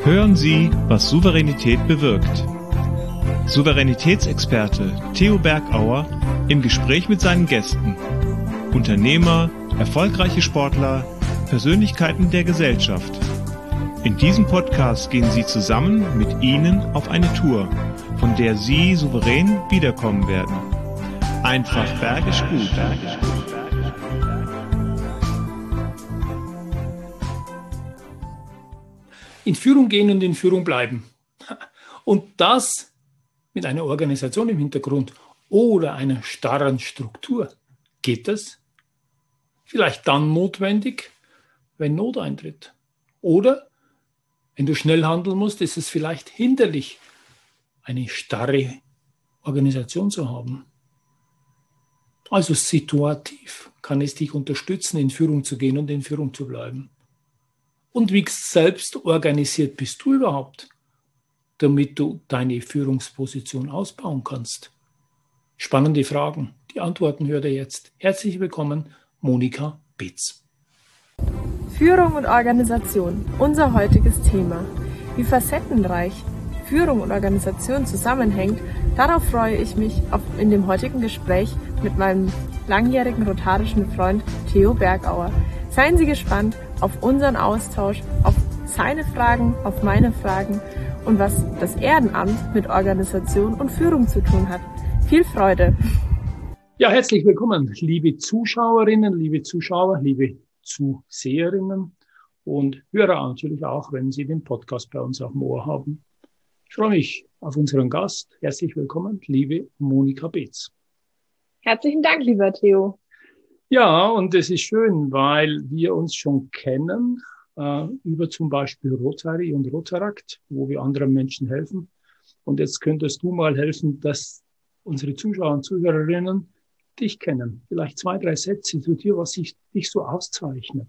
Hören Sie, was Souveränität bewirkt. Souveränitätsexperte Theo Bergauer im Gespräch mit seinen Gästen. Unternehmer, erfolgreiche Sportler, Persönlichkeiten der Gesellschaft. In diesem Podcast gehen Sie zusammen mit Ihnen auf eine Tour, von der Sie souverän wiederkommen werden. Einfach bergisch gut. In Führung gehen und in Führung bleiben. Und das mit einer Organisation im Hintergrund oder einer starren Struktur. Geht das? Vielleicht dann notwendig, wenn Not eintritt. Oder, wenn du schnell handeln musst, ist es vielleicht hinderlich, eine starre Organisation zu haben. Also situativ kann es dich unterstützen, in Führung zu gehen und in Führung zu bleiben. Und wie selbst organisiert bist du überhaupt, damit du deine Führungsposition ausbauen kannst? Spannende Fragen. Die Antworten hört ihr jetzt. Herzlich willkommen, Monika Bitz. Führung und Organisation, unser heutiges Thema. Wie facettenreich Führung und Organisation zusammenhängt, darauf freue ich mich in dem heutigen Gespräch mit meinem langjährigen rotarischen Freund Theo Bergauer. Seien Sie gespannt auf unseren Austausch, auf seine Fragen, auf meine Fragen und was das Ehrenamt mit Organisation und Führung zu tun hat. Viel Freude! Ja, herzlich willkommen, liebe Zuschauerinnen, liebe Zuschauer, liebe Zuseherinnen und Hörer natürlich auch, wenn Sie den Podcast bei uns auf dem Ohr haben. Ich freue mich auf unseren Gast. Herzlich willkommen, liebe Monika Bitz. Herzlichen Dank, lieber Theo. Ja, und es ist schön, weil wir uns schon kennen, über zum Beispiel Rotary und Rotaract, wo wir anderen Menschen helfen. Und jetzt könntest du mal helfen, dass unsere Zuschauer und Zuhörerinnen dich kennen. Vielleicht 2, 3 Sätze zu dir, was dich so auszeichnet.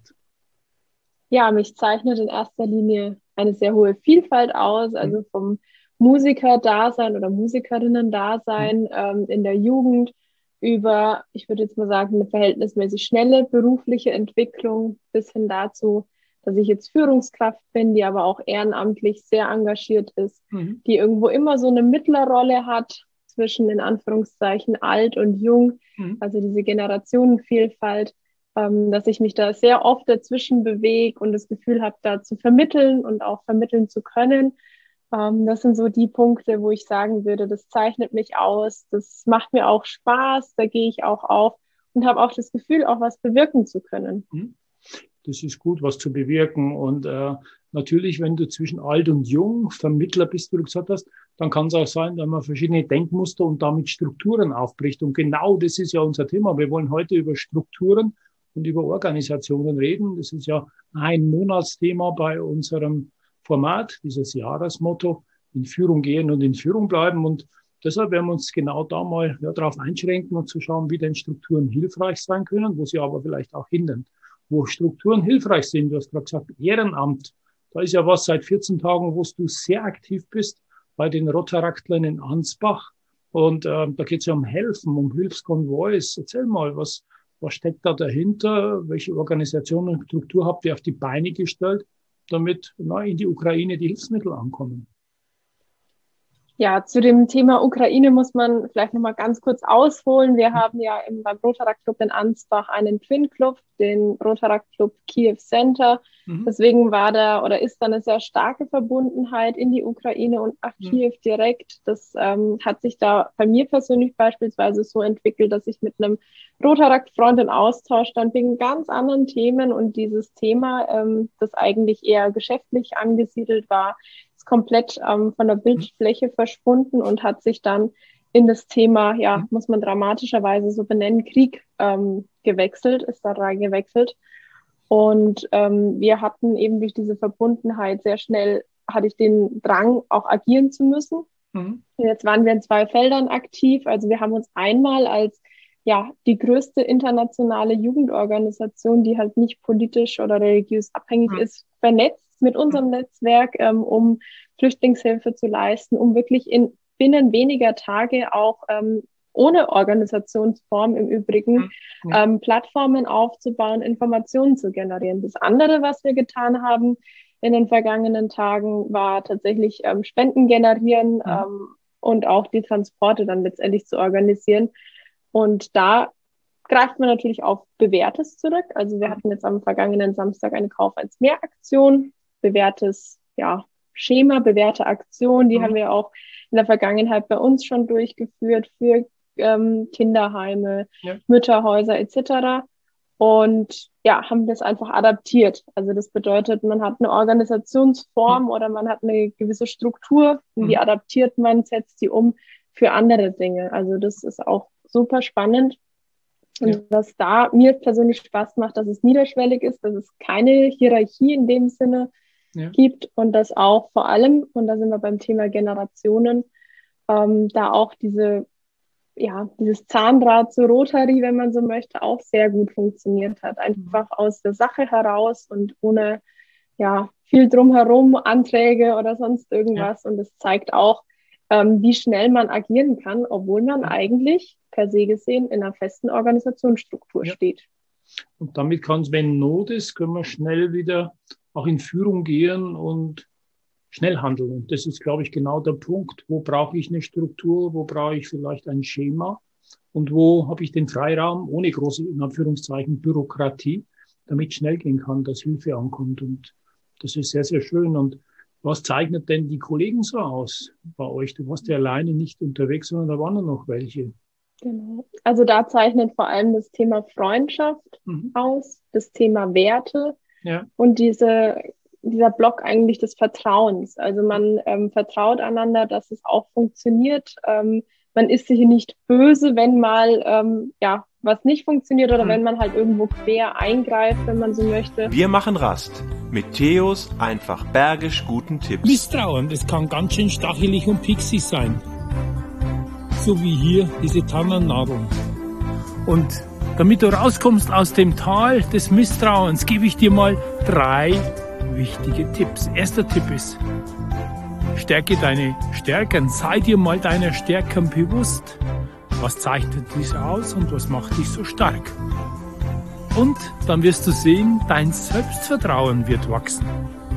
Ja, mich zeichnet in erster Linie eine sehr hohe Vielfalt aus, also vom Musiker-Dasein oder Musikerinnen-Dasein in der Jugend über, ich würde jetzt mal sagen, eine verhältnismäßig schnelle berufliche Entwicklung bis hin dazu, dass ich jetzt Führungskraft bin, die aber auch ehrenamtlich sehr engagiert ist, die irgendwo immer so eine Mittlerrolle hat zwischen, in Anführungszeichen, alt und jung, also diese Generationenvielfalt, dass ich mich da sehr oft dazwischen bewege und das Gefühl habe, da zu vermitteln und auch vermitteln zu können. Das sind so die Punkte, wo ich sagen würde, das zeichnet mich aus, das macht mir auch Spaß, da gehe ich auch auf und habe auch das Gefühl, auch was bewirken zu können. Das ist gut, was zu bewirken. Und natürlich, wenn du zwischen alt und jung Vermittler bist, wie du gesagt hast, dann kann es auch sein, dass man verschiedene Denkmuster und damit Strukturen aufbricht. Und genau das ist ja unser Thema. Wir wollen heute über Strukturen und über Organisationen reden. Das ist ja ein Monatsthema bei unserem Format, dieses Jahresmotto, in Führung gehen und in Führung bleiben. Und deshalb werden wir uns genau da mal darauf einschränken und zu schauen, wie denn Strukturen hilfreich sein können, wo sie aber vielleicht auch hindern. Wo Strukturen hilfreich sind, du hast gerade gesagt, Ehrenamt, da ist ja was seit 14 Tagen, wo du sehr aktiv bist bei den Rotaractlern in Ansbach. Und da geht es ja um Helfen, um Hilfskonvois. Erzähl mal, was steckt da dahinter? Welche Organisation und Struktur habt ihr auf die Beine gestellt, damit in die Ukraine die Hilfsmittel ankommen? Ja, zu dem Thema Ukraine muss man vielleicht nochmal ganz kurz ausholen. Wir haben ja beim Rotaract Club in Ansbach einen Twin Club, den Rotaract Club Kiew Center. Deswegen ist da eine sehr starke Verbundenheit in die Ukraine und nach Kiew direkt. Das hat sich da bei mir persönlich beispielsweise so entwickelt, dass ich mit einem Rotaract-Freund in Austausch stand wegen ganz anderen Themen und dieses Thema, das eigentlich eher geschäftlich angesiedelt war, komplett von der Bildfläche verschwunden und hat sich dann in das Thema, muss man dramatischerweise so benennen, Krieg ist da reingewechselt. Und wir hatten eben durch diese Verbundenheit sehr schnell, hatte ich den Drang, auch agieren zu müssen. Jetzt waren wir in 2 Feldern aktiv. Also wir haben uns einmal als die größte internationale Jugendorganisation, die halt nicht politisch oder religiös abhängig ist, vernetzt mit unserem Netzwerk, um Flüchtlingshilfe zu leisten, um wirklich binnen weniger Tage auch ohne Organisationsform im Übrigen Plattformen aufzubauen, Informationen zu generieren. Das andere, was wir getan haben, in den vergangenen Tagen war tatsächlich Spenden generieren und auch die Transporte dann letztendlich zu organisieren. Und da greift man natürlich auf Bewährtes zurück. Also wir hatten jetzt am vergangenen Samstag eine Kauf eins mehr Aktion, bewährtes Schema, bewährte Aktion, die haben wir auch in der Vergangenheit bei uns schon durchgeführt für Kinderheime, Mütterhäuser etc. Und haben das einfach adaptiert. Also das bedeutet, man hat eine Organisationsform oder man hat eine gewisse Struktur, die adaptiert man, setzt die um für andere Dinge. Also das ist auch super spannend. Und was da mir persönlich Spaß macht, dass es niederschwellig ist, dass es keine Hierarchie in dem Sinne gibt und dass auch vor allem, und da sind wir beim Thema Generationen, da auch dieses Zahnrad zur Rotary, wenn man so möchte, auch sehr gut funktioniert hat. Einfach aus der Sache heraus und ohne viel drumherum, Anträge oder sonst irgendwas. Und es zeigt auch, wie schnell man agieren kann, obwohl man eigentlich per se gesehen in einer festen Organisationsstruktur steht. Und damit kann es, wenn Not ist, können wir schnell wieder auch in Führung gehen und schnell handeln. Und das ist, glaube ich, genau der Punkt. Wo brauche ich eine Struktur? Wo brauche ich vielleicht ein Schema? Und wo habe ich den Freiraum, ohne große, in Anführungszeichen, Bürokratie, damit schnell gehen kann, dass Hilfe ankommt. Und das ist sehr, sehr schön. Und was zeichnet denn die Kollegen so aus bei euch? Du warst ja alleine nicht unterwegs, sondern da waren noch welche. Genau. Also da zeichnet vor allem das Thema Freundschaft aus, das Thema Werte und dieser Block eigentlich des Vertrauens. Also man vertraut einander, dass es auch funktioniert. Man ist sich nicht böse, wenn mal was nicht funktioniert oder wenn man halt irgendwo quer eingreift, wenn man so möchte. Wir machen Rast mit Theos einfach bergisch guten Tipps. Misstrauen, das kann ganz schön stachelig und pieksig sein. So wie hier diese Tannennadeln. Und damit du rauskommst aus dem Tal des Misstrauens, gebe ich dir mal 3 wichtige Tipps. Erster Tipp ist, stärke deine Stärken. Sei dir mal deiner Stärken bewusst. Was zeichnet diese aus und was macht dich so stark? Und dann wirst du sehen, dein Selbstvertrauen wird wachsen.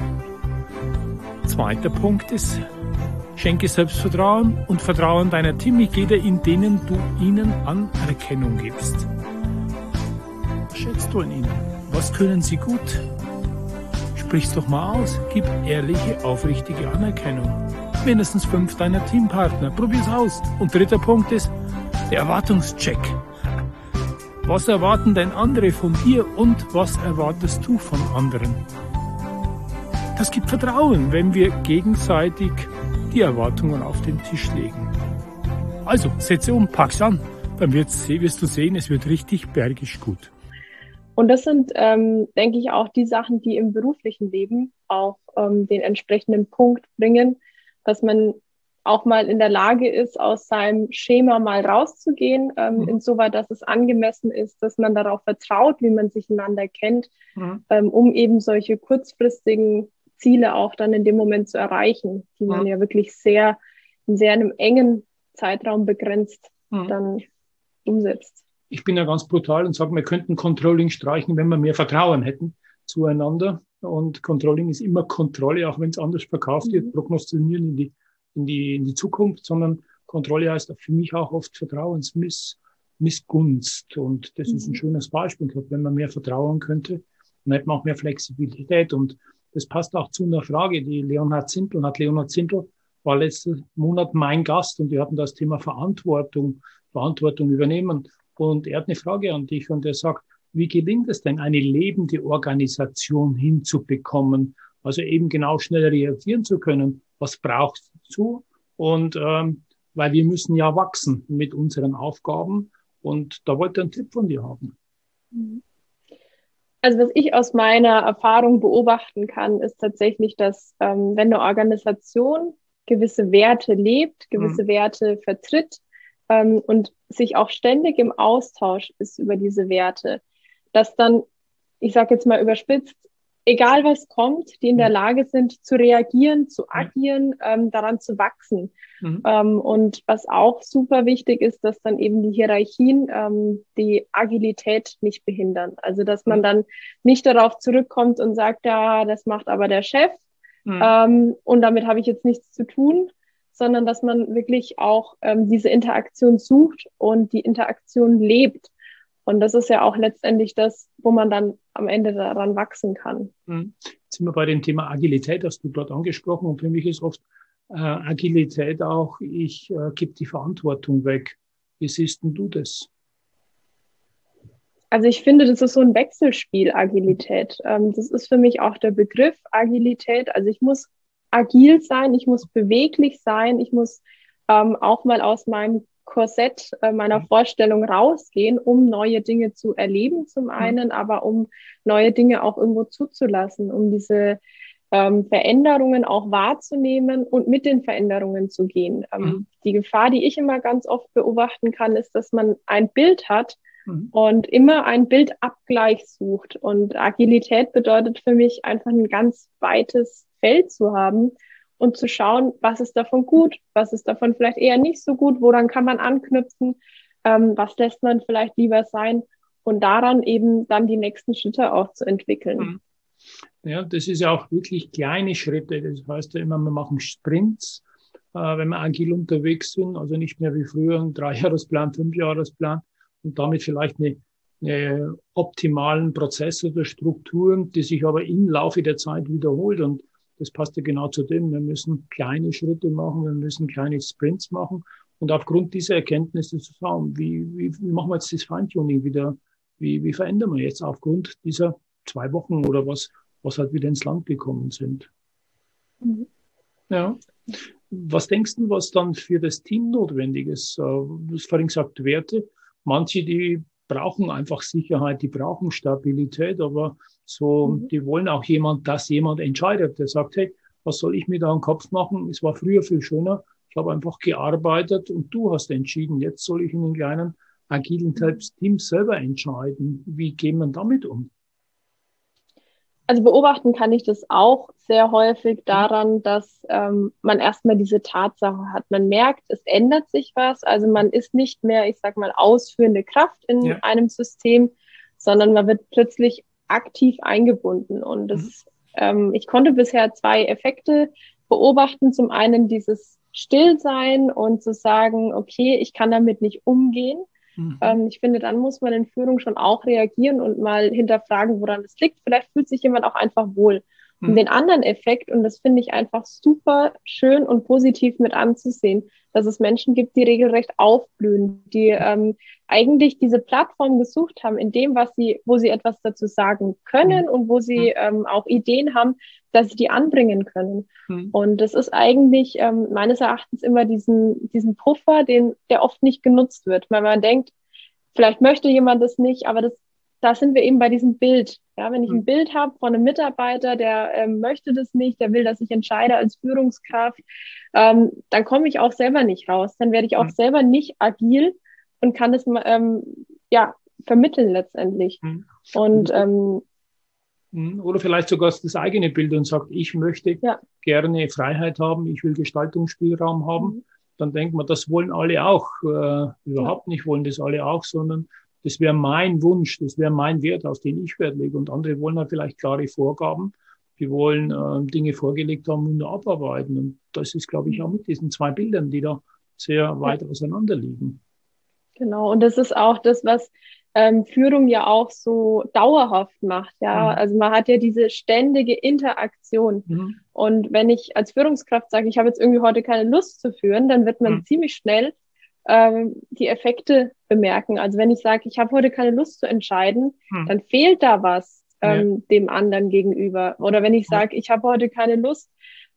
Zweiter Punkt ist, schenke Selbstvertrauen und Vertrauen deiner Teammitglieder, in denen du ihnen Anerkennung gibst. Was schätzt du an ihnen? Was können sie gut? Sprich's doch mal aus. Gib ehrliche, aufrichtige Anerkennung. Mindestens 5 deiner Teampartner. Probier's aus. Und dritter Punkt ist der Erwartungscheck. Was erwarten denn andere von dir und was erwartest du von anderen? Das gibt Vertrauen, wenn wir gegenseitig die Erwartungen auf den Tisch legen. Also, setze um, pack's an. Dann wirst du sehen, es wird richtig bergisch gut. Und das sind, denke ich, auch die Sachen, die im beruflichen Leben auch den entsprechenden Punkt bringen, dass man auch mal in der Lage ist, aus seinem Schema mal rauszugehen, insoweit, dass es angemessen ist, dass man darauf vertraut, wie man sich einander kennt, um eben solche kurzfristigen Ziele auch dann in dem Moment zu erreichen, die man ja wirklich in sehr einem engen Zeitraum begrenzt dann umsetzt. Ich bin ja ganz brutal und sage, wir könnten Controlling streichen, wenn wir mehr Vertrauen hätten zueinander. Und Controlling ist immer Kontrolle, auch wenn es anders verkauft wird, prognostizieren in die Zukunft, sondern Kontrolle heißt für mich auch oft Vertrauensmissgunst. Und das ist ein schönes Beispiel. Ich glaube, wenn man mehr vertrauen könnte, dann hätte man auch mehr Flexibilität. Und das passt auch zu einer Frage, die Leonhard Zindel war letzten Monat mein Gast und wir hatten das Thema Verantwortung übernehmen. Und er hat eine Frage an dich und er sagt, wie gelingt es denn, eine lebende Organisation hinzubekommen? Also eben genau schnell reagieren zu können. Was brauchst du? Und weil wir müssen ja wachsen mit unseren Aufgaben. Und da wollte ich einen Tipp von dir haben. Also was ich aus meiner Erfahrung beobachten kann, ist tatsächlich, dass wenn eine Organisation gewisse Werte lebt, gewisse Werte vertritt und sich auch ständig im Austausch ist über diese Werte, dass dann, ich sage jetzt mal überspitzt, egal was kommt, die in der Lage sind zu reagieren, zu agieren, daran zu wachsen. Und was auch super wichtig ist, dass dann eben die Hierarchien die Agilität nicht behindern. Also dass man dann nicht darauf zurückkommt und sagt, ja, das macht aber der Chef und damit habe ich jetzt nichts zu tun, sondern dass man wirklich auch diese Interaktion sucht und die Interaktion lebt. Und das ist ja auch letztendlich das, wo man dann am Ende daran wachsen kann. Jetzt sind wir bei dem Thema Agilität, hast du dort angesprochen. Und für mich ist oft Agilität auch, ich gebe die Verantwortung weg. Wie siehst denn du das? Also ich finde, das ist so ein Wechselspiel, Agilität. Das ist für mich auch der Begriff Agilität. Also ich muss agil sein, ich muss beweglich sein, ich muss auch mal aus meinem Korsett meiner Vorstellung rausgehen, um neue Dinge zu erleben zum einen, aber um neue Dinge auch irgendwo zuzulassen, um diese Veränderungen auch wahrzunehmen und mit den Veränderungen zu gehen. Die Gefahr, die ich immer ganz oft beobachten kann, ist, dass man ein Bild hat und immer ein Bildabgleich sucht. Und Agilität bedeutet für mich einfach ein ganz weites Feld zu haben und zu schauen, was ist davon gut, was ist davon vielleicht eher nicht so gut, woran kann man anknüpfen, was lässt man vielleicht lieber sein und daran eben dann die nächsten Schritte auch zu entwickeln. Ja, das ist ja auch wirklich kleine Schritte. Das heißt ja immer, wir machen Sprints, wenn wir agil unterwegs sind, also nicht mehr wie früher ein 3-Jahresplan, 5-Jahresplan und damit vielleicht eine optimalen Prozess oder Strukturen, die sich aber im Laufe der Zeit wiederholt. Und das passt ja genau zu dem. Wir müssen kleine Schritte machen, wir müssen kleine Sprints machen. Und aufgrund dieser Erkenntnisse zu schauen, wie machen wir jetzt das Feintuning wieder? Wie verändern wir jetzt aufgrund dieser 2 Wochen oder was halt wieder ins Land gekommen sind? Ja. Was denkst du, was dann für das Team notwendig ist? Du hast vorhin gesagt, Werte. Manche, die brauchen einfach Sicherheit, die brauchen Stabilität, aber die wollen auch dass jemand entscheidet, der sagt, hey, was soll ich mir da am Kopf machen? Es war früher viel schöner. Ich habe einfach gearbeitet und du hast entschieden. Jetzt soll ich in den kleinen agilen Teams selber entscheiden. Wie gehen wir damit um? Also beobachten kann ich das auch sehr häufig daran, dass man erstmal diese Tatsache hat. Man merkt, es ändert sich was. Also man ist nicht mehr, ich sag mal, ausführende Kraft in einem System, sondern man wird plötzlich aktiv eingebunden. Und ich konnte bisher 2 Effekte beobachten. Zum einen dieses Stillsein und zu sagen, okay, ich kann damit nicht umgehen. Ich finde, dann muss man in Führung schon auch reagieren und mal hinterfragen, woran es liegt. Vielleicht fühlt sich jemand auch einfach wohl. Und den anderen Effekt, und das finde ich einfach super schön und positiv mit anzusehen, dass es Menschen gibt, die regelrecht aufblühen, die eigentlich diese Plattform gesucht haben, in dem, wo sie etwas dazu sagen können und wo sie auch Ideen haben, dass sie die anbringen können. Und das ist eigentlich meines Erachtens immer diesen Puffer, der oft nicht genutzt wird, weil man denkt, vielleicht möchte jemand das nicht, aber da sind wir eben bei diesem Bild. Ja, wenn ich ein Bild habe von einem Mitarbeiter, der möchte das nicht, der will, dass ich entscheide als Führungskraft, dann komme ich auch selber nicht raus. Dann werde ich auch selber nicht agil und kann das vermitteln letztendlich. Und oder vielleicht sogar das eigene Bild und sagt, ich möchte gerne Freiheit haben, ich will Gestaltungsspielraum haben. Dann denkt man, das wollen alle auch. Überhaupt nicht wollen das alle auch, sondern das wäre mein Wunsch, das wäre mein Wert, auf den ich Wert lege. Und andere wollen halt vielleicht klare Vorgaben, die wollen Dinge vorgelegt haben und nur abarbeiten. Und das ist, glaube ich, auch mit diesen 2 Bildern, die da sehr weit auseinander liegen. Genau, und das ist auch das, was Führung ja auch so dauerhaft macht. Ja, also man hat ja diese ständige Interaktion. Und wenn ich als Führungskraft sage, ich habe jetzt irgendwie heute keine Lust zu führen, dann wird man ziemlich schnell die Effekte bemerken. Also wenn ich sage, ich habe heute keine Lust zu entscheiden, dann fehlt da was dem anderen gegenüber. Oder wenn ich sage, ich habe heute keine Lust,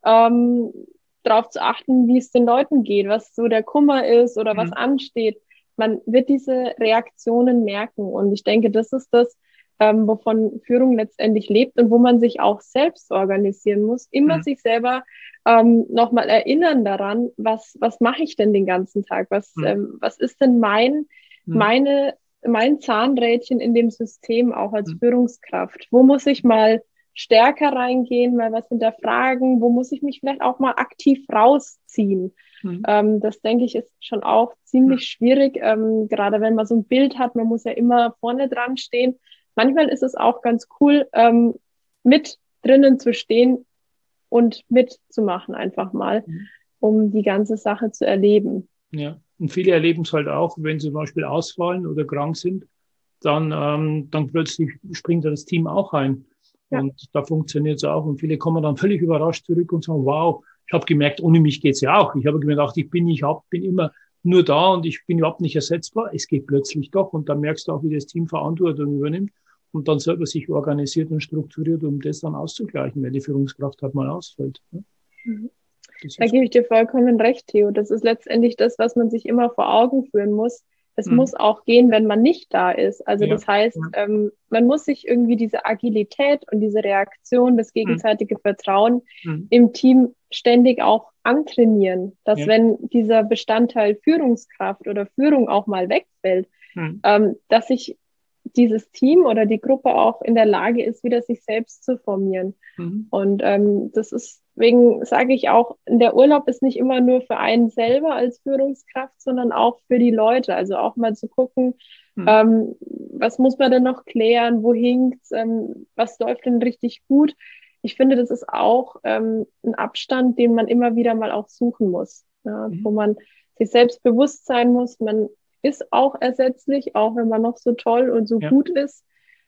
darauf zu achten, wie es den Leuten geht, was so der Kummer ist oder was ansteht. Man wird diese Reaktionen merken. Und ich denke, das ist das, wovon Führung letztendlich lebt und wo man sich auch selbst organisieren muss, immer sich selber nochmal erinnern daran, was mache ich denn den ganzen Tag? Was ist denn mein Zahnrädchen in dem System auch als Führungskraft? Wo muss ich mal stärker reingehen, mal was hinterfragen, wo muss ich mich vielleicht auch mal aktiv rausziehen. Das denke ich ist schon auch ziemlich schwierig, gerade wenn man so ein Bild hat, man muss ja immer vorne dran stehen. Manchmal ist es auch ganz cool, mit drinnen zu stehen und mitzumachen einfach mal, um die ganze Sache zu erleben. Ja, und viele erleben es halt auch, wenn sie zum Beispiel ausfallen oder krank sind, dann plötzlich springt das Team auch ein. Ja. Und da funktioniert es auch. Und viele kommen dann völlig überrascht zurück und sagen, wow, ich habe gemerkt, ohne mich geht's ja auch. Ich habe gedacht, ich bin immer nur da und ich bin überhaupt nicht ersetzbar. Es geht plötzlich doch. Und dann merkst du auch, wie das Team Verantwortung übernimmt und dann selber sich organisiert und strukturiert, um das dann auszugleichen, wenn die Führungskraft halt mal ausfällt. Da gebe ich dir vollkommen recht, Theo. Das ist letztendlich das, was man sich immer vor Augen führen muss. Es muss auch gehen, wenn man nicht da ist. Also das heißt, man muss sich irgendwie diese Agilität und diese Reaktion, das gegenseitige Vertrauen im Team ständig auch antrainieren. Dass wenn dieser Bestandteil Führungskraft oder Führung auch mal wegfällt, dass sich dieses Team oder die Gruppe auch in der Lage ist, wieder sich selbst zu formieren. Und das ist, deswegen sage ich auch, der Urlaub ist nicht immer nur für einen selber als Führungskraft, sondern auch für die Leute. Also auch mal zu gucken, was muss man denn noch klären, wo hinkt's, was läuft denn richtig gut. Ich finde, das ist auch ein Abstand, den man immer wieder mal auch suchen muss, wo man sich selbst bewusst sein muss, man ist auch ersetzlich, auch wenn man noch so toll und so gut ist.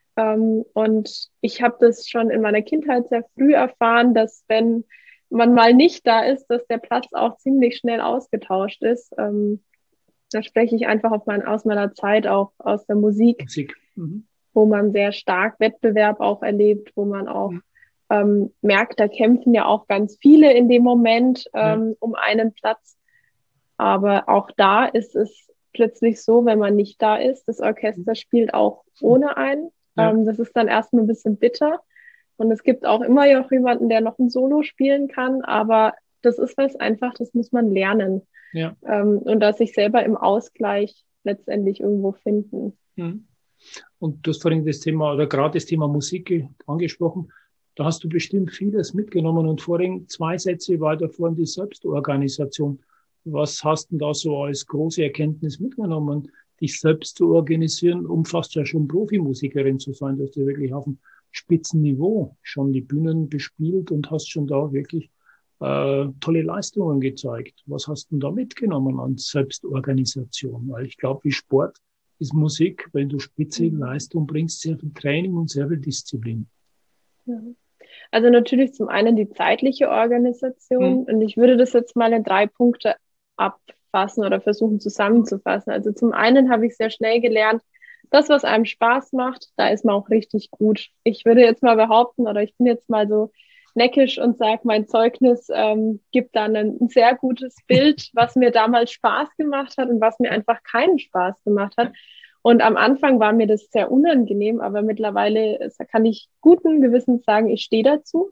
Und ich habe das schon in meiner Kindheit sehr früh erfahren, dass wenn man mal nicht da ist, dass der Platz auch ziemlich schnell ausgetauscht ist. Da spreche ich einfach aus meiner Zeit auch aus der Musik. Wo man sehr stark Wettbewerb auch erlebt, wo man auch merkt, da kämpfen ja auch ganz viele in dem Moment um einen Platz. Aber auch da ist es plötzlich so, wenn man nicht da ist, das Orchester spielt auch ohne einen. Das ist dann erstmal ein bisschen bitter. Und es gibt auch immer noch jemanden, der noch ein Solo spielen kann, aber das ist was einfach, das muss man lernen. Und da sich selber im Ausgleich letztendlich irgendwo finden. Und du hast vorhin das Thema, oder gerade das Thema Musik angesprochen. Da hast du bestimmt vieles mitgenommen und vorhin 2 Sätze weiter vorhin die Selbstorganisation. Was hast du da so als große Erkenntnis mitgenommen? Dich selbst zu organisieren, um fast ja schon Profimusikerin zu sein, dass du wirklich auf dem Spitzenniveau schon die Bühnen bespielt und hast schon da wirklich tolle Leistungen gezeigt. Was hast du da mitgenommen an Selbstorganisation? Weil ich glaube, wie Sport ist Musik, wenn du spitze Leistung bringst, sehr viel Training und sehr viel Disziplin. Ja. Also natürlich zum einen die zeitliche Organisation und ich würde das jetzt mal in 3 Punkte abfassen oder versuchen zusammenzufassen. Also zum einen habe ich sehr schnell gelernt, das, was einem Spaß macht, da ist man auch richtig gut. Ich würde jetzt mal behaupten, oder ich bin jetzt mal so neckisch und sage, mein Zeugnis gibt dann ein sehr gutes Bild, was mir damals Spaß gemacht hat und was mir einfach keinen Spaß gemacht hat. Und am Anfang war mir das sehr unangenehm, aber mittlerweile kann ich guten Gewissens sagen, ich stehe dazu.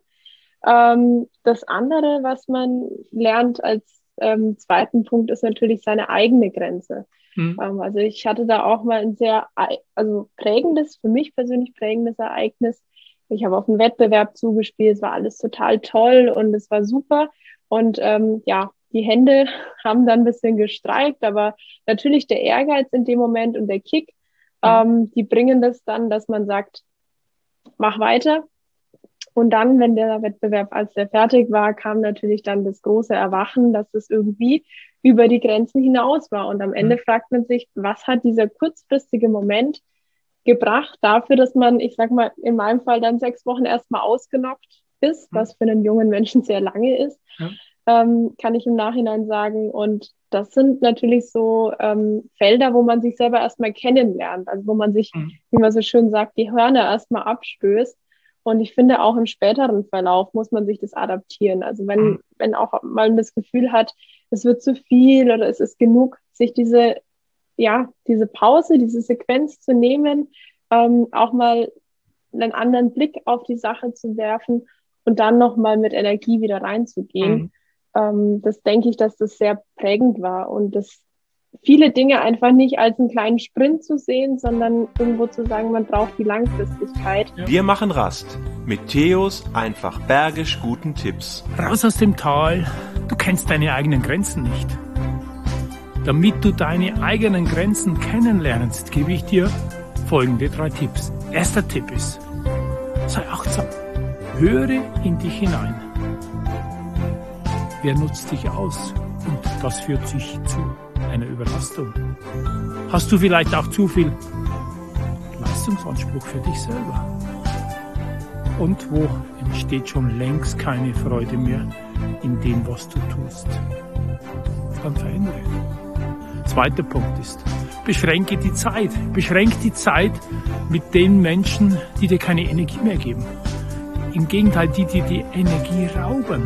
Das andere, was man lernt als zweiten Punkt, ist natürlich seine eigene Grenze. Also ich hatte da auch mal ein sehr prägendes, für mich persönlich prägendes Ereignis. Ich habe auf einen Wettbewerb zugespielt, es war alles total toll und es war super. Und die Hände haben dann ein bisschen gestreikt, aber natürlich der Ehrgeiz in dem Moment und der Kick, die bringen das dann, dass man sagt, mach weiter. Und dann, wenn der Wettbewerb, als der fertig war, kam natürlich dann das große Erwachen, dass es irgendwie über die Grenzen hinaus war. Und am Ende fragt man sich, was hat dieser kurzfristige Moment gebracht dafür, dass man, ich sag mal, in meinem Fall dann 6 Wochen erstmal ausgenockt ist, was für einen jungen Menschen sehr lange ist, kann ich im Nachhinein sagen. Und das sind natürlich so Felder, wo man sich selber erstmal kennenlernt, also wo man sich, wie man so schön sagt, die Hörner erstmal abstößt. Und ich finde, auch im späteren Verlauf muss man sich das adaptieren. Also wenn auch mal das Gefühl hat, es wird zu viel oder es ist genug, sich diese Pause, diese Sequenz zu nehmen, auch mal einen anderen Blick auf die Sache zu werfen und dann nochmal mit Energie wieder reinzugehen. Das denke ich, dass das sehr prägend war. Und das viele Dinge einfach nicht als einen kleinen Sprint zu sehen, sondern irgendwo zu sagen, man braucht die Langfristigkeit. Wir machen Rast mit Theos einfach bergisch guten Tipps. Raus aus dem Tal, du kennst deine eigenen Grenzen nicht. Damit du deine eigenen Grenzen kennenlernst, gebe ich dir folgende 3 Tipps. Erster Tipp ist, sei achtsam, höre in dich hinein. Wer nutzt dich aus? Und das führt sich zu einer Überlastung. Hast du vielleicht auch zu viel Leistungsanspruch für dich selber? Und wo entsteht schon längst keine Freude mehr in dem, was du tust? Dann verändere. Zweiter Punkt ist, beschränke die Zeit. Beschränke die Zeit mit den Menschen, die dir keine Energie mehr geben. Im Gegenteil, die dir die Energie rauben.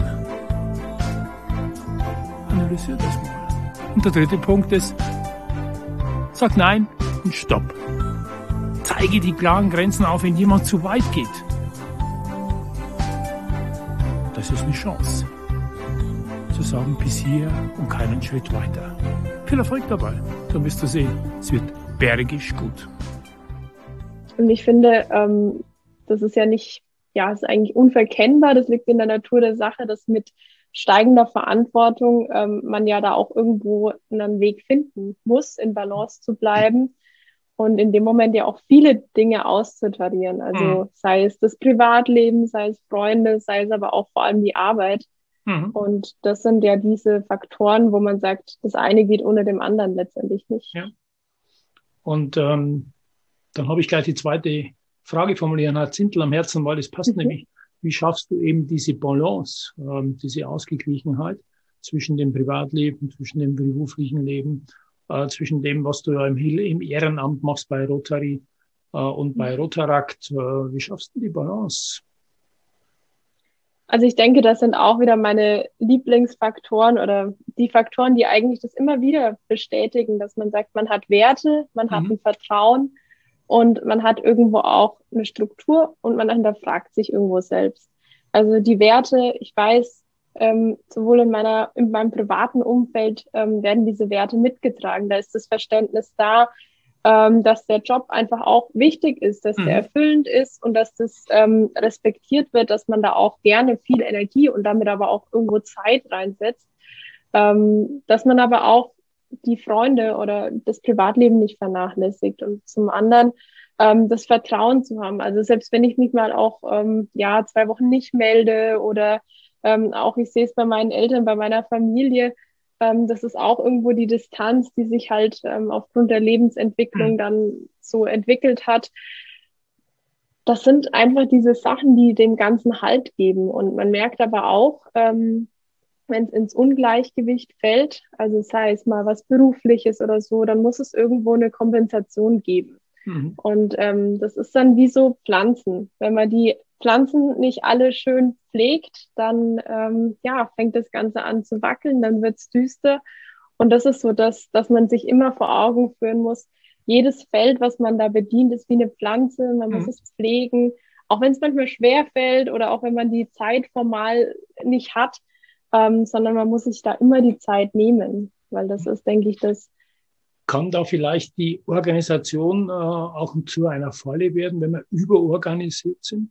Analysiere das mal. Und der dritte Punkt ist, sag Nein und Stopp. Zeige die klaren Grenzen auf, wenn jemand zu weit geht. Das ist eine Chance. Zu sagen, bis hier und keinen Schritt weiter. Viel Erfolg dabei. Dann wirst du sehen, es wird bergisch gut. Und ich finde, das ist ja nicht, ja, ist eigentlich unverkennbar. Das liegt in der Natur der Sache, dass mit steigender Verantwortung man ja da auch irgendwo einen Weg finden muss, in Balance zu bleiben und in dem Moment ja auch viele Dinge auszutarieren. Also sei es das Privatleben, sei es Freunde, sei es aber auch vor allem die Arbeit. Und das sind ja diese Faktoren, wo man sagt, das eine geht ohne dem anderen letztendlich nicht. Ja. Und dann habe ich gleich die zweite Frage formulieren, hat Zintel am Herzen, weil das passt nämlich. Wie schaffst du eben diese Balance, diese Ausgeglichenheit zwischen dem Privatleben, zwischen dem beruflichen Leben, zwischen dem, was du ja im Ehrenamt machst bei Rotary und bei Rotaract? Wie schaffst du die Balance? Also ich denke, das sind auch wieder meine Lieblingsfaktoren oder die Faktoren, die eigentlich das immer wieder bestätigen, dass man sagt, man hat Werte, man hat ein Vertrauen und man hat irgendwo auch eine Struktur und man hinterfragt sich irgendwo selbst. Also die Werte, ich weiß, sowohl in meinem privaten Umfeld werden diese Werte mitgetragen. Da ist das Verständnis da, dass der Job einfach auch wichtig ist, dass der erfüllend ist und dass das respektiert wird, dass man da auch gerne viel Energie und damit aber auch irgendwo Zeit reinsetzt, dass man aber auch die Freunde oder das Privatleben nicht vernachlässigt und zum anderen das Vertrauen zu haben. Also selbst wenn ich mich mal auch 2 Wochen nicht melde oder auch ich sehe es bei meinen Eltern, bei meiner Familie, das ist auch irgendwo die Distanz, die sich halt aufgrund der Lebensentwicklung dann so entwickelt hat. Das sind einfach diese Sachen, die dem Ganzen Halt geben. Und man merkt aber auch, wenn es ins Ungleichgewicht fällt, also sei es mal was Berufliches oder so, dann muss es irgendwo eine Kompensation geben. Und das ist dann wie so Pflanzen. Wenn man die Pflanzen nicht alle schön pflegt, dann fängt das Ganze an zu wackeln, dann wird's düster. Und das ist so, dass man sich immer vor Augen führen muss, jedes Feld, was man da bedient, ist wie eine Pflanze, man muss es pflegen, auch wenn es manchmal schwer fällt oder auch wenn man die Zeit formal nicht hat, sondern man muss sich da immer die Zeit nehmen, weil das ist, denke ich, das. Kann da vielleicht die Organisation auch zu einer Falle werden, wenn wir überorganisiert sind?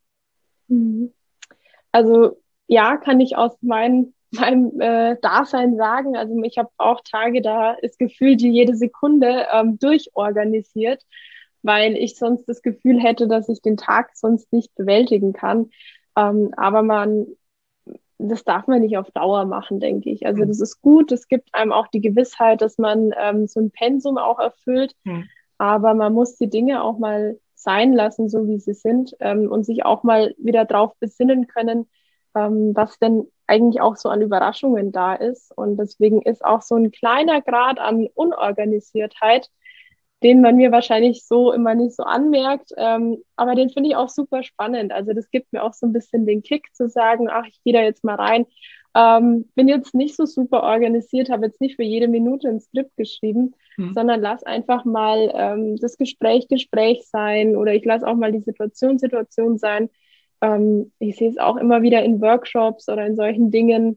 Also ja, kann ich aus meinem Dasein sagen. Also ich habe auch Tage, da ist gefühlt jede Sekunde durchorganisiert, weil ich sonst das Gefühl hätte, dass ich den Tag sonst nicht bewältigen kann. Aber das darf man nicht auf Dauer machen, denke ich. Also das ist gut, es gibt einem auch die Gewissheit, dass man so ein Pensum auch erfüllt, aber man muss die Dinge auch mal sein lassen, so wie sie sind, und sich auch mal wieder drauf besinnen können, was denn eigentlich auch so an Überraschungen da ist. Und deswegen ist auch so ein kleiner Grad an Unorganisiertheit, den man mir wahrscheinlich so immer nicht so anmerkt, aber den finde ich auch super spannend. Also das gibt mir auch so ein bisschen den Kick zu sagen, ach, ich gehe da jetzt mal rein. Bin jetzt nicht so super organisiert, habe jetzt nicht für jede Minute ein Skript geschrieben, sondern lass einfach mal das Gespräch sein oder ich lasse auch mal die Situation sein. Ich sehe es auch immer wieder in Workshops oder in solchen Dingen,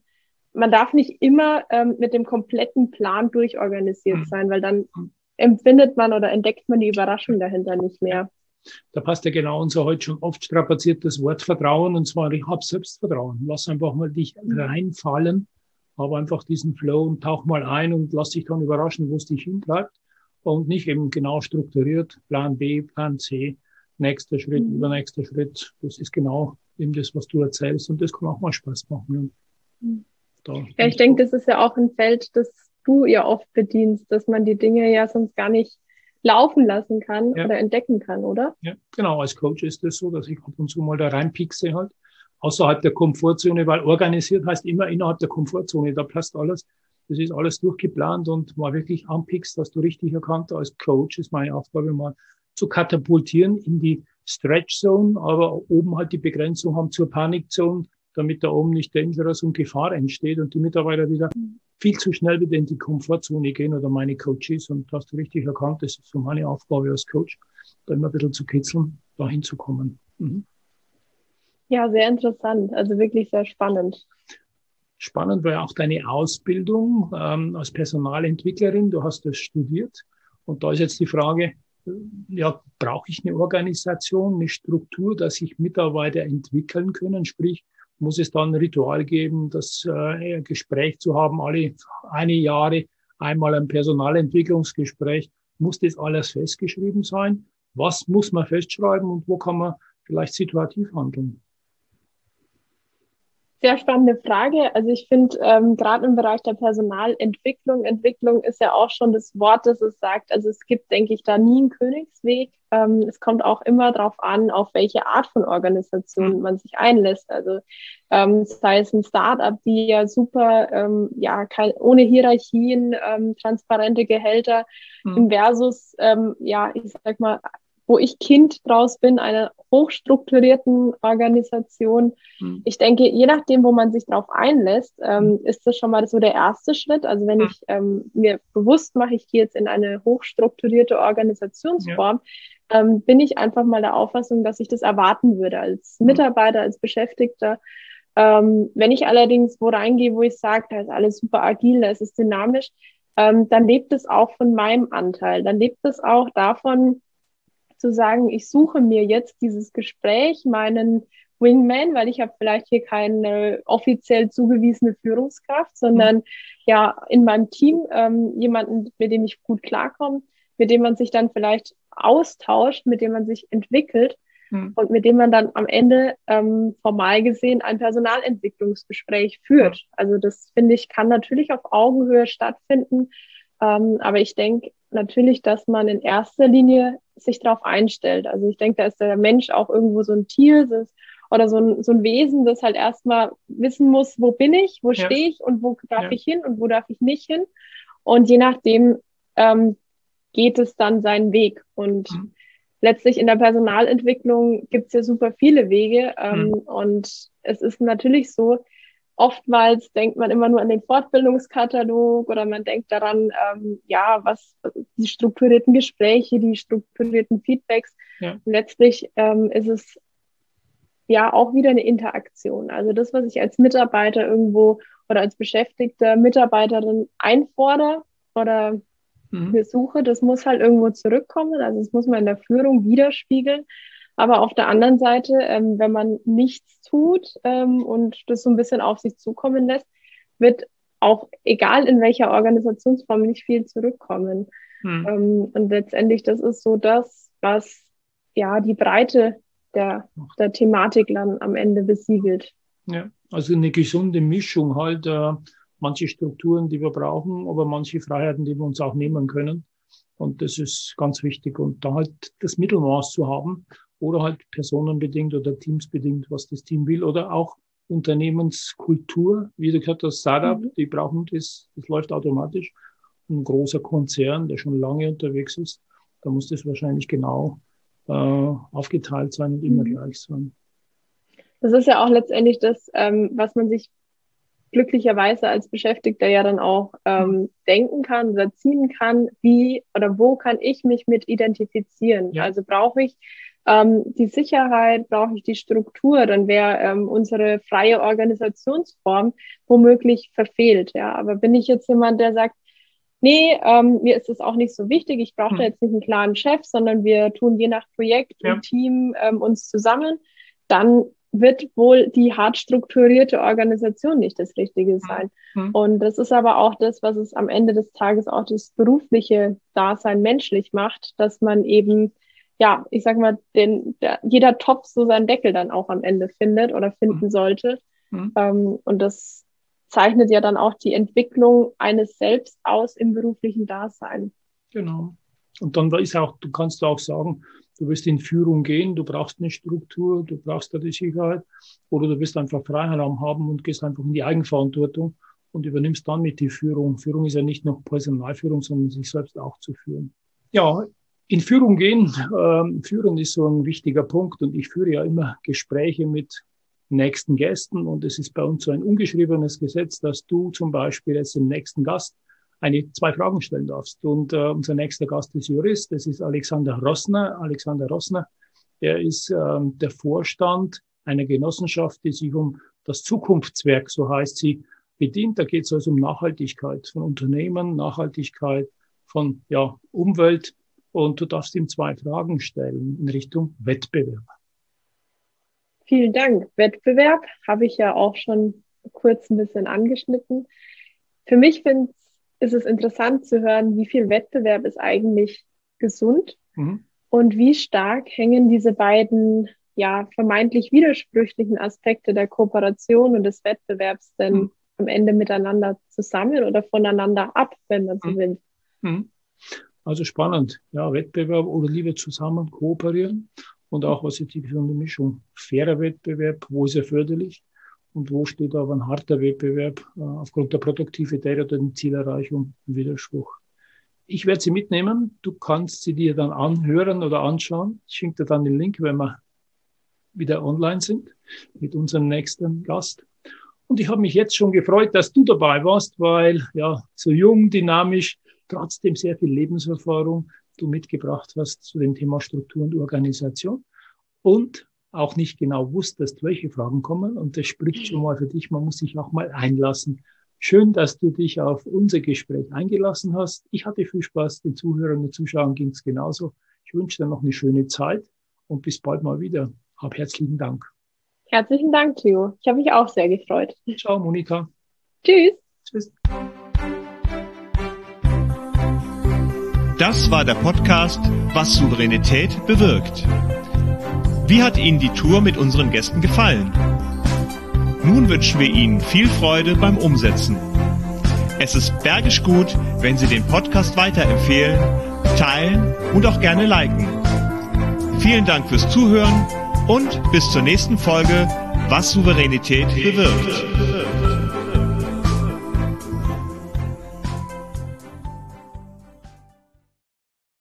man darf nicht immer mit dem kompletten Plan durchorganisiert sein, weil dann empfindet man oder entdeckt man die Überraschung dahinter nicht mehr. Da passt ja genau unser heute schon oft strapaziertes Wort Vertrauen, und zwar, ich habe Selbstvertrauen. Lass einfach mal dich reinfallen, habe einfach diesen Flow und tauch mal ein und lass dich dann überraschen, wo es dich hintreibt, und nicht eben genau strukturiert, Plan B, Plan C, nächster Schritt, übernächster Schritt. Das ist genau eben das, was du erzählst, und das kann auch mal Spaß machen. Ja, ich denke, das ist ja auch ein Feld, das du ja oft bedienst, dass man die Dinge ja sonst gar nicht laufen lassen kann oder entdecken kann, oder? Ja, genau. Als Coach ist es so, dass ich ab und zu mal da reinpiekse halt, außerhalb der Komfortzone, weil organisiert heißt immer innerhalb der Komfortzone. Da passt alles. Das ist alles durchgeplant und mal wirklich anpiekst, dass du richtig erkannt. Als Coach ist meine Aufgabe, mal zu katapultieren in die Stretch Zone, aber oben halt die Begrenzung haben zur Panic Zone, damit da oben nicht Dangerous und Gefahr entsteht und die Mitarbeiter wieder viel zu schnell wieder in die Komfortzone gehen, oder meine Coaches. Und hast du richtig erkannt, das ist so meine Aufgabe als Coach, da immer ein bisschen zu kitzeln, da hinzukommen. Ja, sehr interessant. Also wirklich sehr spannend. Spannend war ja auch deine Ausbildung als Personalentwicklerin. Du hast das studiert. Und da ist jetzt die Frage, ja, brauche ich eine Organisation, eine Struktur, dass sich Mitarbeiter entwickeln können? Sprich, muss es dann ein Ritual geben, das Gespräch zu haben, alle eine Jahre einmal ein Personalentwicklungsgespräch? Muss das alles festgeschrieben sein? Was muss man festschreiben und wo kann man vielleicht situativ handeln? Sehr spannende Frage. Also ich finde, gerade im Bereich der Personalentwicklung, Entwicklung ist ja auch schon das Wort, das es sagt. Also es gibt, denke ich, da nie einen Königsweg. Es kommt auch immer darauf an, auf welche Art von Organisation man sich einlässt. Also sei es ein Startup, die ja super, ohne Hierarchien, transparente Gehälter versus, ich sag mal, wo ich Kind draus bin, einer hochstrukturierten Organisation. Ich denke, je nachdem, wo man sich drauf einlässt, ist das schon mal so der erste Schritt. Also wenn ich mir bewusst mache, ich gehe jetzt in eine hochstrukturierte Organisationsform, bin ich einfach mal der Auffassung, dass ich das erwarten würde als Mitarbeiter, als Beschäftigter. Wenn ich allerdings wo reingehe, wo ich sage, da ist alles super agil, da ist es dynamisch, dann lebt es auch von meinem Anteil. Dann lebt es auch davon, zu sagen, ich suche mir jetzt dieses Gespräch, meinen Wingman, weil ich habe vielleicht hier keine offiziell zugewiesene Führungskraft, sondern ja in meinem Team jemanden, mit dem ich gut klarkomme, mit dem man sich dann vielleicht austauscht, mit dem man sich entwickelt und mit dem man dann am Ende formal gesehen ein Personalentwicklungsgespräch führt. Also das, finde ich, kann natürlich auf Augenhöhe stattfinden, aber ich denke natürlich, dass man in erster Linie sich darauf einstellt. Also ich denke, da ist der Mensch auch irgendwo so ein Tier oder so ein Wesen, das halt erstmal wissen muss, wo bin ich, wo stehe ich und wo darf ich hin und wo darf ich nicht hin. Und je nachdem geht es dann seinen Weg. Und letztlich in der Personalentwicklung gibt es ja super viele Wege. Und es ist natürlich so, oftmals denkt man immer nur an den Fortbildungskatalog oder man denkt daran, was die strukturierten Gespräche, die strukturierten Feedbacks. Und letztlich ist es ja auch wieder eine Interaktion. Also das, was ich als Mitarbeiter irgendwo oder als beschäftigte Mitarbeiterin einfordere oder besuche, das muss halt irgendwo zurückkommen. Also das muss man in der Führung widerspiegeln. Aber auf der anderen Seite, wenn man nichts tut und das so ein bisschen auf sich zukommen lässt, wird auch, egal in welcher Organisationsform, nicht viel zurückkommen. Und letztendlich, das ist so das, was ja die Breite der Thematik dann am Ende besiegelt. Ja, also eine gesunde Mischung halt, manche Strukturen, die wir brauchen, aber manche Freiheiten, die wir uns auch nehmen können. Und das ist ganz wichtig. Und da halt das Mittelmaß zu haben, oder halt personenbedingt oder teamsbedingt, was das Team will, oder auch Unternehmenskultur, wie du gesagt hast, Startup, die brauchen das läuft automatisch. Ein großer Konzern, der schon lange unterwegs ist, da muss das wahrscheinlich genau aufgeteilt sein und immer gleich sein. Das ist ja auch letztendlich das, was man sich glücklicherweise als Beschäftigter ja dann auch denken kann oder ziehen kann, wie oder wo kann ich mich mit identifizieren. Ja. Also brauche ich die Sicherheit, brauche ich die Struktur, dann wäre unsere freie Organisationsform womöglich verfehlt. Ja, aber bin ich jetzt jemand, der sagt, nee, mir ist das auch nicht so wichtig, ich brauche da jetzt nicht einen klaren Chef, sondern wir tun je nach Projekt und Team uns zusammen, dann wird wohl die hart strukturierte Organisation nicht das Richtige sein. Und das ist aber auch das, was es am Ende des Tages auch das berufliche Dasein menschlich macht, dass man eben, ja, ich sag mal, jeder Topf so seinen Deckel dann auch am Ende findet oder finden sollte. Und das zeichnet ja dann auch die Entwicklung eines Selbst aus im beruflichen Dasein. Genau. Und dann du kannst auch sagen, du wirst in Führung gehen, du brauchst eine Struktur, du brauchst da die Sicherheit, oder du wirst einfach Freiraum haben und gehst einfach in die Eigenverantwortung und übernimmst dann mit die Führung. Führung ist ja nicht nur Personalführung, sondern sich selbst auch zu führen. Ja, in Führung gehen, führen ist so ein wichtiger Punkt, und ich führe ja immer Gespräche mit nächsten Gästen, und es ist bei uns so ein ungeschriebenes Gesetz, dass du zum Beispiel jetzt dem nächsten Gast 2 Fragen stellen darfst. Und unser nächster Gast ist Jurist, das ist Alexander Rossner. Alexander Rossner, der ist der Vorstand einer Genossenschaft, die sich um das Zukunftswerk, so heißt sie, bedient. Da geht es also um Nachhaltigkeit von Unternehmen, Nachhaltigkeit von Umwelt. Und du darfst ihm 2 Fragen stellen in Richtung Wettbewerb. Vielen Dank. Wettbewerb habe ich ja auch schon kurz ein bisschen angeschnitten. Für mich ist es interessant zu hören, wie viel Wettbewerb ist eigentlich gesund und wie stark hängen diese beiden vermeintlich widersprüchlichen Aspekte der Kooperation und des Wettbewerbs denn am Ende miteinander zusammen oder voneinander ab, wenn man so will. Also spannend. Ja, Wettbewerb oder lieber zusammen kooperieren, und auch was ist die gesunde Mischung. Fairer Wettbewerb, wo ist er förderlich? Und wo steht aber ein harter Wettbewerb aufgrund der Produktivität oder der Zielerreichung im Widerspruch? Ich werde sie mitnehmen. Du kannst sie dir dann anhören oder anschauen. Ich schicke dir dann den Link, wenn wir wieder online sind mit unserem nächsten Gast. Und ich habe mich jetzt schon gefreut, dass du dabei warst, weil so jung, dynamisch, trotzdem sehr viel Lebenserfahrung du mitgebracht hast zu dem Thema Struktur und Organisation. Und auch nicht genau wusstest, welche Fragen kommen. Und das spricht schon mal für dich. Man muss sich auch mal einlassen. Schön, dass du dich auf unser Gespräch eingelassen hast. Ich hatte viel Spaß. Den Zuhörern und Zuschauern ging es genauso. Ich wünsche dir noch eine schöne Zeit und bis bald mal wieder. Hab herzlichen Dank. Herzlichen Dank, Theo. Ich habe mich auch sehr gefreut. Ciao, Monika. Tschüss. Tschüss. Das war der Podcast Was Souveränität bewirkt. Wie hat Ihnen die Tour mit unseren Gästen gefallen? Nun wünschen wir Ihnen viel Freude beim Umsetzen. Es ist bergisch gut, wenn Sie den Podcast weiterempfehlen, teilen und auch gerne liken. Vielen Dank fürs Zuhören und bis zur nächsten Folge Was Souveränität bewirkt.